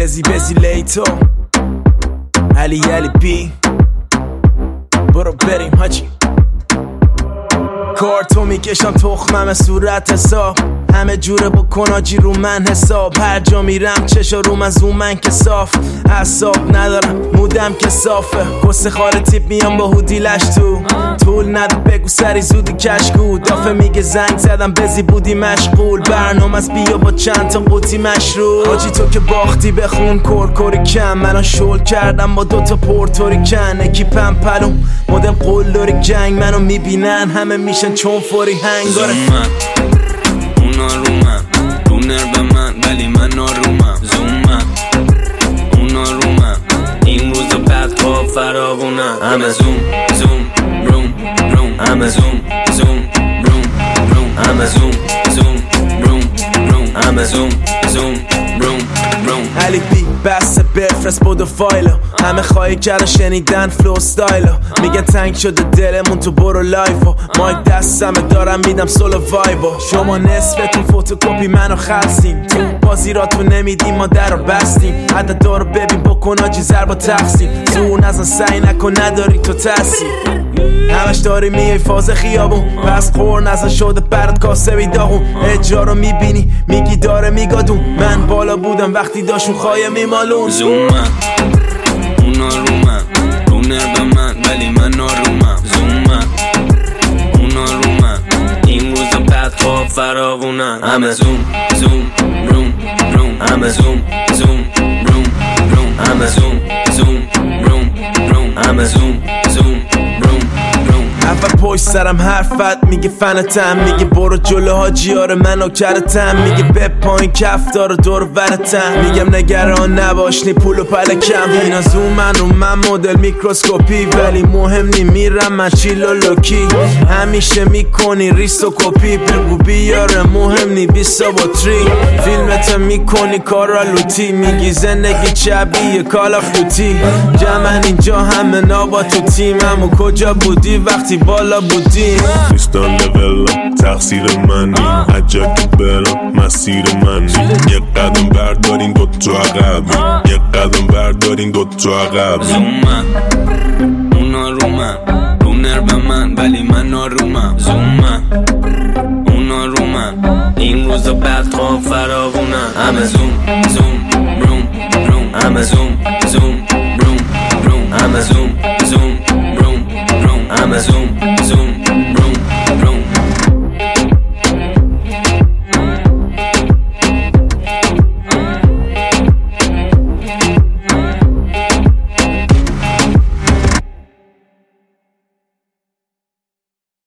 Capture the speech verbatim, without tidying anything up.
بزی بزی لیتو علی علی بی برو بریم حاجی کارتو میکشم تخمم صورت حساب همه جوره بکن آجی رو من حساب هر جا میرم چشا رو من زوم من که صاف حساب ندارم مودم که صافه کس خال تیپ میام با هودی لش تو طول نده بگو سری زودی کشکو دافه میگه زنگ زدم بزی بودی مشغول برنامه از بیا با چند تا قوطی مشروب آجی تو که باختی بخون کرکوری کم منو شل کردم با دوتا پورتوری کن اکیپم پلوم مدل قلدری جنگ منو میبینن همه میشن چون فوری هنگاره اونا رو من رو نرب من ولی من نارومم زومم اونا رو من این روز بعد خواب فراوونم همه زوم زوم روم روم همه زوم زوم روم روم همه زوم زوم روم روم همه زوم زوم روم روم علی بی بسته بفرست بودو فایلو همه خواهی کرده شنیدن فلو ستایلو میگن تنگ شده دلمون تو برو لایفو مایک دستمه دارم میدم سولو وایبو شما نصفتون فوتوکوپی منو خلصین تو بازی را تو نمیدیم ما در رو بستیم حتی دارو ببین بکن آجی ضربا تقسیم زون ازن سعی نکن نداری تو تاثیر همش داری میای فاز خیابون پس خور نزن شده برات کاسه بی داغون اجرا رو میبینی میگی داره میگادون من بالا بودم وقتی داشون خواهی میمالون زومم اونا رو من رو نرب من ولی من نارومم زومم اونا رو من این روز بعد خواب فراوونم همه زوم زوم روم روم همه زوم زوم روم روم همه زوم زوم روم روم همه زوم زوم روم روم اول پشت سرم حرفت میگه فنتم میگه برو جلو حاجیار منو کرتم میگه به پایین کف دار دور ورتم میگم نگران نباش نی پول و پلکم اینا زوم من رو من مدل میکروسکوپی ولی مهم نی میرم من چیل و لوکی همیشه میکنی ریست و کپی بگو بیاره مهم نی بیستا با تری فیلمت میکنی کارا لوتی میگی زندگی چبیه کال آف دوتی جمعن اینجا همه نابا تو تیمم و کجا بودی وقتی بالا بودی نیستان لولم تقصیر منی اجا که برم مسیر منی یه قدم بردارین دو تو عقبی یه قدم بردارین دو تو عقبی زومم اونا رو من رو نرب من ولی من نارومم زومم اونا رو من این روز بعد خواب فراوونم همه زوم زوم روم روم همه زوم زوم روم روم همه زوم زوم روم روم همه زوم